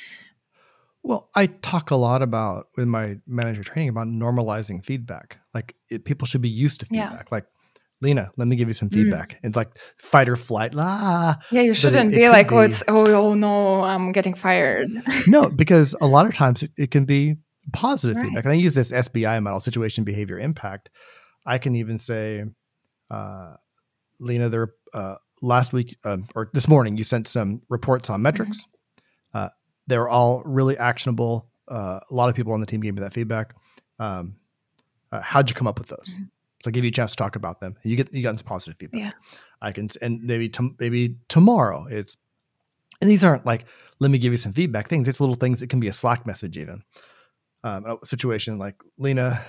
Well, I talk a lot about with my manager training about normalizing feedback. Like it, people should be used to Yeah. feedback. Like, Lena, let me give you some Mm. feedback. It's like fight or flight. La. yeah, you But it, shouldn't it be could like, oh, be it's, oh, oh no, I'm getting fired. no, because a lot of times it, it can be positive Right. feedback. And I use this S B I model, situation, behavior, impact. I can even say, uh, Lena, there uh, last week um, or this morning, you sent some reports on metrics. Uh, they were all really actionable. Uh, a lot of people on the team gave me that feedback. Um, uh, how'd you come up with those? Mhm. So I give you a chance to talk about them. You get you got some positive feedback. Yeah. I can and maybe tom maybe tomorrow it's and these aren't like let me give you some feedback things. It's little things. It can be a Slack message even. Um, a situation like Lena,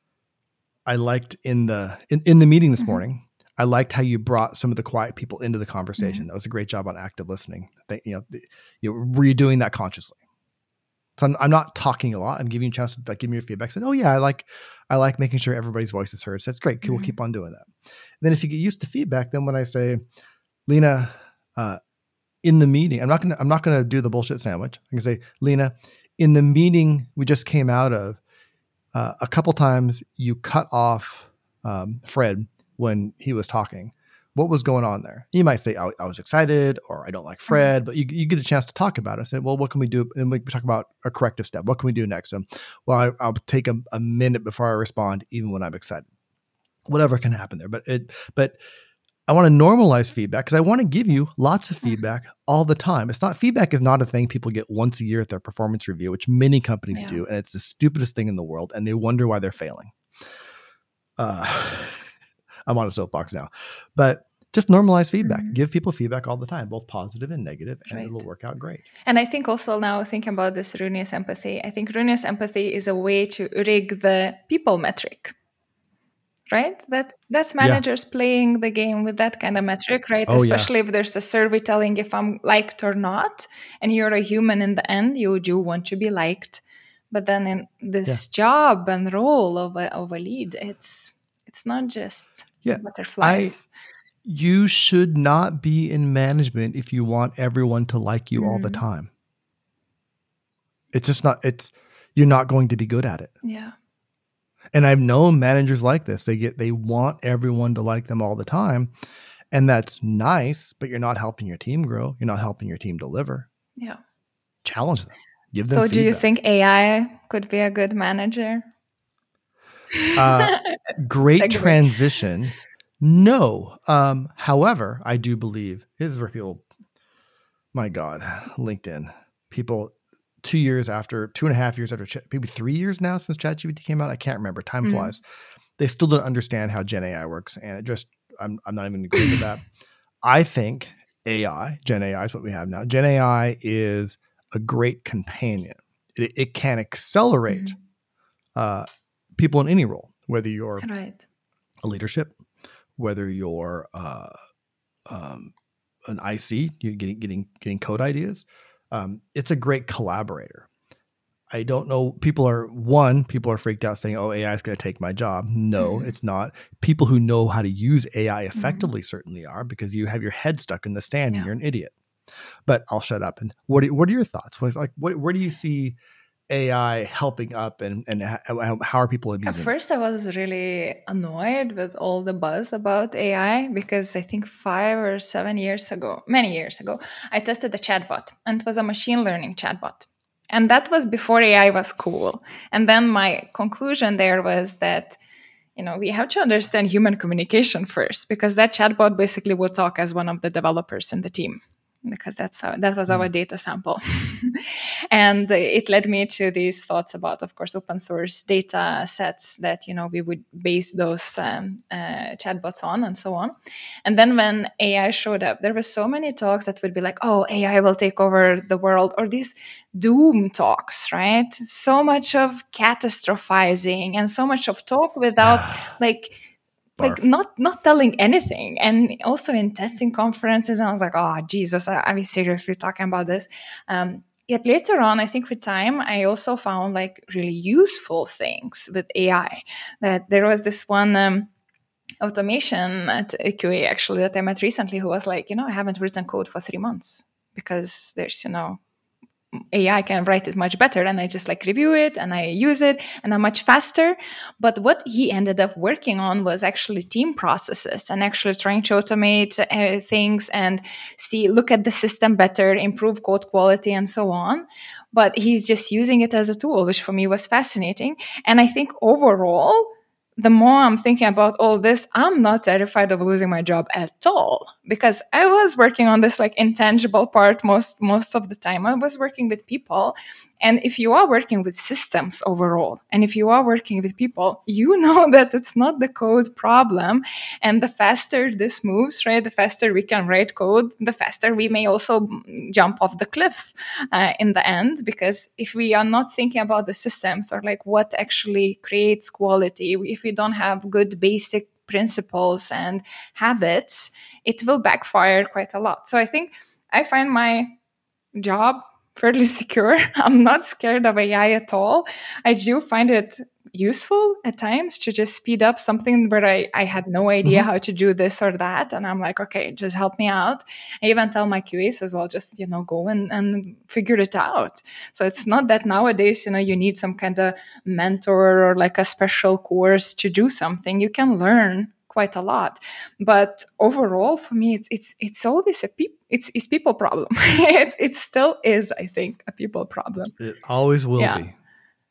I liked in the in, in the meeting this Mhm. morning. I liked how you brought some of the quiet people into the conversation. Mhm. That was a great job on active listening. I think, you know, the, you know, were you doing that consciously? So I'm, I'm not talking a lot. I'm giving you a chance to like, give me your feedback. Say, oh yeah, I like, I like making sure everybody's voice is heard. So that's great. Cool. Mhm. We'll keep on doing that. And then if you get used to feedback, then when I say, Lena, uh, in the meeting, I'm not gonna, I'm not gonna do the bullshit sandwich. I can say, Lena, in the meeting we just came out of, uh, a couple times you cut off um, Fred when he was talking. What was going on there? You might say, I, I was excited or I don't like Fred, but you, you get a chance to talk about it. I say, well, what can we do? And we talk about a corrective step. What can we do next? So, well, I, I'll take a, a minute before I respond, even when I'm excited. Whatever can happen there. But it, but I want to normalize feedback because I want to give you lots of feedback all the time. It's not feedback is not a thing people get once a year at their performance review, which many companies Yeah. do. And it's the stupidest thing in the world. And they wonder why they're failing. Uh, I'm on a soapbox now, but just normalize feedback, Mhm. give people feedback all the time, both positive and negative, and Right. it'll work out great. And I think also now thinking about this ruinous empathy, I think ruinous empathy is a way to rig the people metric. Right? That's that's Yeah. managers playing the game with that kind of metric, right? Oh, yeah. Especially if there's a survey telling if I'm liked or not, and you're a human in the end, you do want to be liked. But then in this job and role of a of a lead, it's it's not just Yeah. butterflies. You should not be in management if you want everyone to like you all the Mhm. time. It's just not, it's, you're not going to be good at it. Yeah. And I've known managers like this. They get, they want everyone to like them all the time. And that's nice, but you're not helping your team grow. You're not helping your team deliver. Yeah. Challenge them. Give them So do you feedback. think A I could be a good manager? Uh, great Segue. transition. No. Um, however, I do believe this is where people, my God, LinkedIn, people two years after, two and a half years after, Ch- maybe three years now since ChatGPT came out. I can't remember. Time Mhm. flies. They still don't understand how Gen A I works. And it just, I'm, I'm not even agreeing with that. I think A I, Gen A I is what we have now. Gen A I is a great companion. It, it can accelerate Mhm. uh, people in any role, whether you're Right. a leadership, whether you're uh, um, an I C, you getting getting getting code ideas. Um, it's a great collaborator. I don't know. People are one. People are freaked out, saying, "Oh, A I is going to take my job." No, Mhm. it's not. People who know how to use A I Mhm. effectively certainly are, because you have your head stuck in the sand and Yeah. you're an idiot. But I'll shut up. And what are, what are your thoughts? What's like, what, where do you see A I helping up, and and how, how are people At abusing it? first, I was really annoyed with all the buzz about A I because I think five or seven years ago, many years ago, I tested a chatbot, and it was a machine learning chatbot. And that was before A I was cool. And then my conclusion there was that, you know, we have to understand human communication first, because that chatbot basically would talk as one of the developers in the team, because that's how, that was our Mm. data sample. And it led me to these thoughts about, of course, open source data sets that, you know, we would base those um, uh, chatbots on, and so on. And then when A I showed up, there were so many talks that would be like, oh, A I will take over the world, or these doom talks, right? So much of catastrophizing and so much of talk without like like Barf. not not telling anything. And also in testing conferences, I was like, oh Jesus, are are we seriously talking about this? Um, yet later on, I think with time, I also found like really useful things with A I. That there was this one um, automation at A Q A actually that I met recently who was like, you know, I haven't written code for three months because there's, you know, A I can write it much better, and I just like review it and I use it and I'm much faster. But what he ended up working on was actually team processes and actually trying to automate uh, things and see, look at the system better, improve code quality and so on. But he's just using it as a tool, which for me was fascinating. And I think overall, the more I'm thinking about all this, I'm not terrified of losing my job at all, because I was working on this like intangible part most most of the time. I was working with people, and if you are working with systems overall, and if you are working with people, you know that it's not the code problem. And the faster this moves, right, the faster we can write code, the faster we may also jump off the cliff uh, in the end. Because if we are not thinking about the systems or like what actually creates quality, if we don't have good basic principles and habits, it will backfire quite a lot. So I think I find my job fairly secure. I'm not scared of A I at all. I do find it useful at times to just speed up something where I, I had no idea Mhm. how to do this or that. And I'm like, okay, just help me out. I even tell my Q As as well, just, you know, go and, and figure it out. So it's not that nowadays, you know, you need some kind of mentor or like a special course to do something. You can learn quite a lot. But overall, for me, it's it's it's always a people it's it's people problem. it it still is, I think, a people problem. It always will Yeah. be.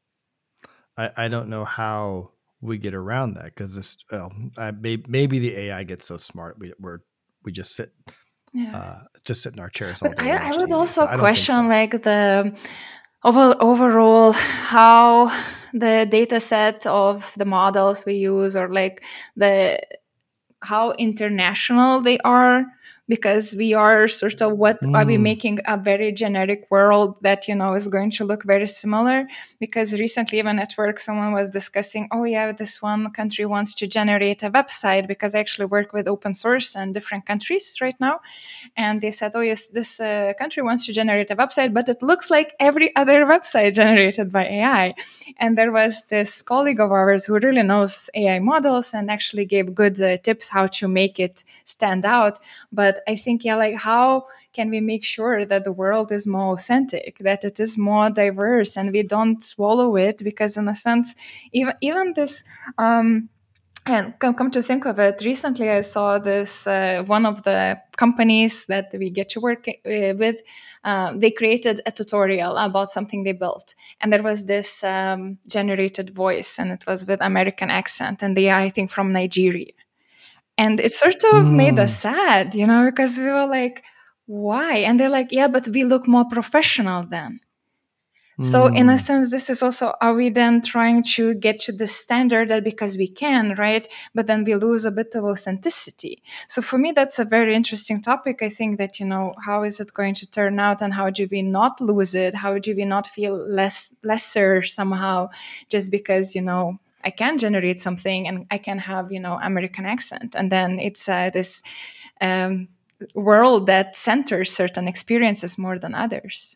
I, I don't know how we get around that, because this well, I, may, maybe the A I gets so smart we we're, we just sit Yeah. uh, just sit in our chairs all But day. and I, I watch would T V. also But I don't think question so. like the over, overall how the data set of the models we use, or like the how international they are, because we are sort of what are we Mm. making a very generic world that, you know, is going to look very similar. Because recently even at work someone was discussing, oh yeah, this one country wants to generate a website, because I actually work with open source and different countries right now. And they said, oh yes, this uh, country wants to generate a website, but it looks like every other website generated by A I. And there was this colleague of ours who really knows A I models and actually gave good uh, tips how to make it stand out. But I think, yeah, like how can we make sure that the world is more authentic, that it is more diverse, and we don't swallow it? Because in a sense, even even this um, and come, come to think of it, recently I saw this, uh, one of the companies that we get to work uh, with, um, they created a tutorial about something they built. And there was this um, generated voice, and it was with American accent, and they are, I think, from Nigeria. And it sort of made us Mm. sad, you know, because we were like, why? And they're like, yeah, but we look more professional then. So in a Mm. sense, this is also, are we then trying to get to the standard that because we can, right? But then we lose a bit of authenticity. So for me, that's a very interesting topic. I think that, you know, how is it going to turn out, and how do we not lose it? How do we not feel less, lesser somehow just because, you know, I can generate something and I can have, you know, American accent. And then it's uh, this, um, world that centers certain experiences more than others.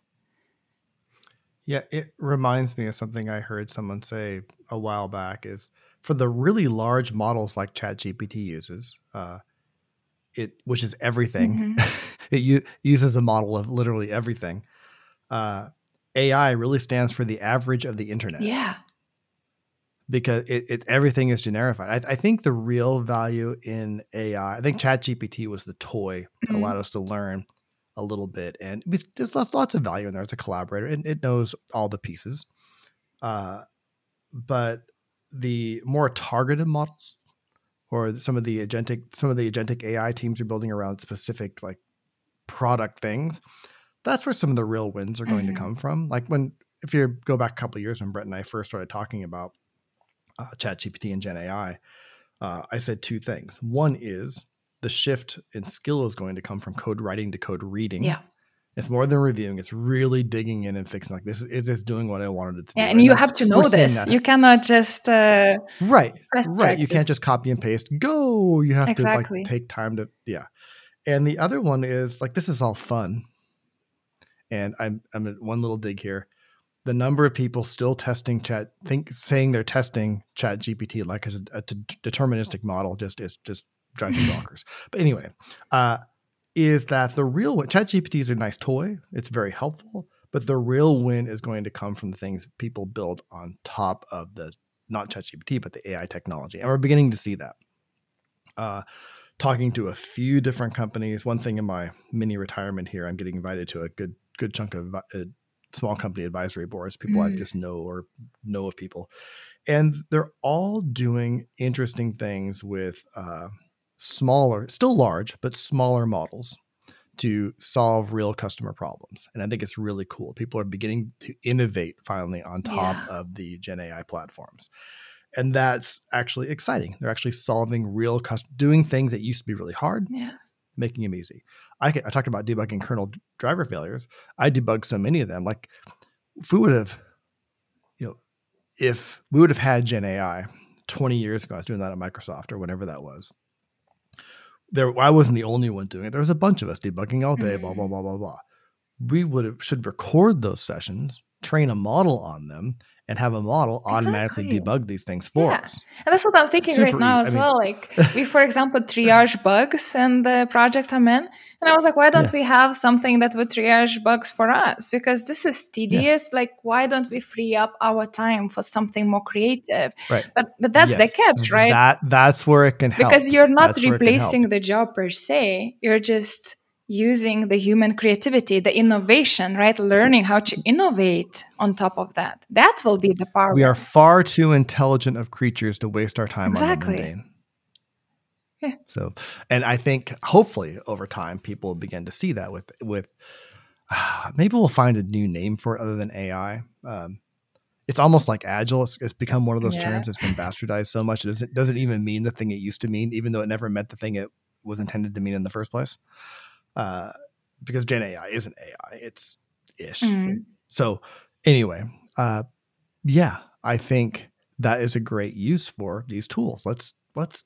Yeah, it reminds me of something I heard someone say a while back is for the really large models like ChatGPT uses, uh, it which is everything. Mm-hmm. It u- uses a model of literally everything. Uh, A I really stands for the average of the internet. Yeah. Because it, it everything is generified. I, I think the real value in A I, I I think ChatGPT was the toy that Mm-hmm. allowed us to learn a little bit, and it's- there's lots, lots of value in there. It's a collaborator, and it knows all the pieces. Uh, but the more targeted models, or some of the agentic, some of the agentic A I teams are building around specific like product things. That's where some of the real wins are going Mm-hmm. to come from. Like when, if you go back a couple of years when Brett and I first started talking about uh, ChatGPT and Gen A I, uh, I said two things. One is the shift in skill is going to come from code writing to code reading. Yeah. It's more than reviewing. It's really digging in and fixing. Like this is this doing what I wanted it to Yeah, do. and you that's- have to we're know seeing this. that- You cannot just uh, right, fast right. track You can't this. just copy and paste. Go. You have Exactly. to like take time to yeah. And the other one is like this is all fun. And I'm I'm at one little dig here. The number of people still testing chat, think saying they're testing Chat G P T like as a, a t- deterministic model just is just drives me bonkers. But anyway, uh, is that the real win? Chat G P T is a nice toy. It's very helpful, but the real win is going to come from the things people build on top of the not Chat G P T, but the A I technology, and we're beginning to see that. Uh, talking to a few different companies. One thing in my mini retirement here, I'm getting invited to a good good chunk of uh, small company advisory boards, people Mm. I just know or know of people. And they're all doing interesting things with uh, smaller, still large, but smaller models to solve real customer problems. And I think it's really cool. People are beginning to innovate finally on top Yeah. of the Gen A I platforms. And that's actually exciting. They're actually solving real, cust- doing things that used to be really hard, Yeah. making them easy. I, can, I talked about debugging kernel driver failures. I debugged so many of them. Like if we would have, you know, if we would have had Gen A I twenty years ago, I was doing that at Microsoft or whatever that was. There, I wasn't the only one doing it. There was a bunch of us debugging all day, Mm-hmm. blah, blah, blah, blah, blah. We would have, should record those sessions, train a model on them, and have a model automatically Exactly. debug these things for Yeah. us. And that's what I'm thinking Super right now easy. as I mean- well. Like we, for example, triage bugs in the project I'm in. And I was like, why don't Yeah. we have something that would triage bugs for us? Because this is tedious. Like, why don't we free up our time for something more creative? Right. But but that's the Yes. catch, right? That that's where it can help. Because you're not That's where it can help. replacing the job per se. You're just using the human creativity, the innovation, right? Learning how to innovate on top of that. That will be the power. We are far too intelligent of creatures to waste our time Exactly. on the mundane. Yeah. So, and I think hopefully over time people will begin to see that with with uh, maybe we'll find a new name for it other than A I. Um, it's almost like agile. It's, it's become one of those Yeah. terms that's been bastardized so much it doesn't doesn't even mean the thing it used to mean, even though it never meant the thing it was intended to mean in the first place. Uh, because Gen A I isn't A I, it's ish. Mm. So anyway, uh, yeah, I think that is a great use for these tools. Let's let's,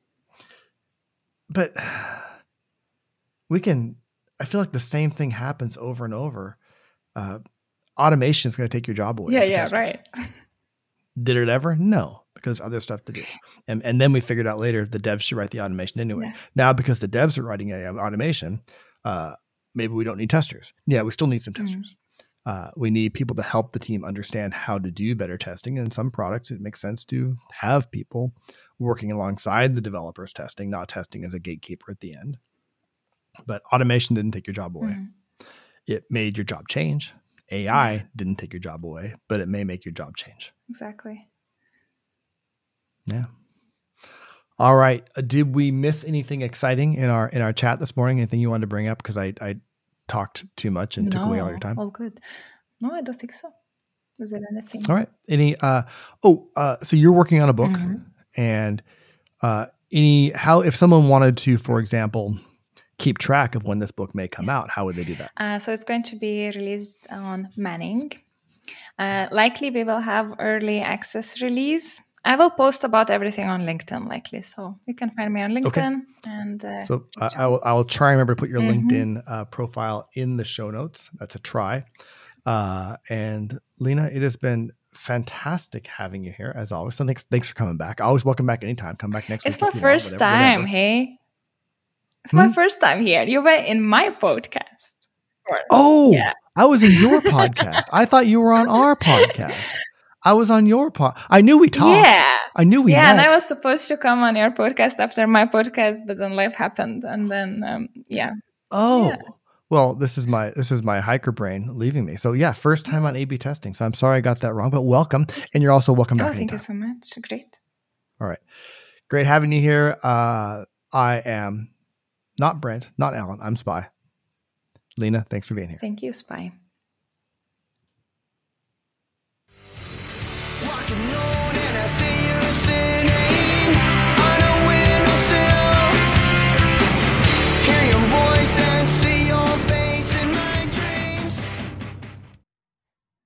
but we can. I feel like the same thing happens over and over. Uh, automation is going to take your job away. Yeah, as a yeah, tester. right. Did it ever? No, because there's other stuff to do. And and then we figured out later the devs should write the automation anyway. Yeah. Now because the devs are writing a, automation, uh, maybe we don't need testers. Yeah, we still need some Mm. testers. Uh, we need people to help the team understand how to do better testing. And in some products, it makes sense to have people working alongside the developers testing, not testing as a gatekeeper at the end. But automation didn't take your job away. Mm. It made your job change. A I didn't take your job away, but it may make your job change. Exactly. Yeah. All right. Uh, did we miss anything exciting in our in our chat this morning? Anything you wanted to bring up? Because I, I talked too much and took away all your time. All good. No, I don't think so. Is there anything? All right. Any? Uh, oh, uh, so you're working on a book, Mhm. and uh, any? How if someone wanted to, for example, keep track of when this book may come out, how would they do that? Uh, so it's going to be released on Manning. Uh, likely we will have early access release I will post about everything on LinkedIn likely. So you can find me on LinkedIn. Okay. And uh, so uh, I will I will try and remember to put your mm-hmm. LinkedIn uh, profile in the show notes. That's a try. Uh, and Lena, it has been fantastic having you here as always. So thanks, thanks for coming back. Always welcome back anytime. Come back next it's week. It's my first want, whatever, time. Whatever. Hey, it's hmm? my first time here. You were in my podcast. Oh, yeah. I was in your podcast. I thought you were on our podcast. I was on your pod. I knew we talked. Yeah. I knew we Yeah, met. and I was supposed to come on your podcast after my podcast, but then life happened. And then, um, yeah. Oh, yeah. Well, this is my this is my hiker brain leaving me. So yeah, first time on A B testing. So I'm sorry I got that wrong, but welcome. And you're also welcome back. Oh, thank anytime. you so much. Great. All right. Great having you here. Uh, I am not Brent, not Alan. I'm Spy. Lena, thanks for being here. Thank you, Spy. Walking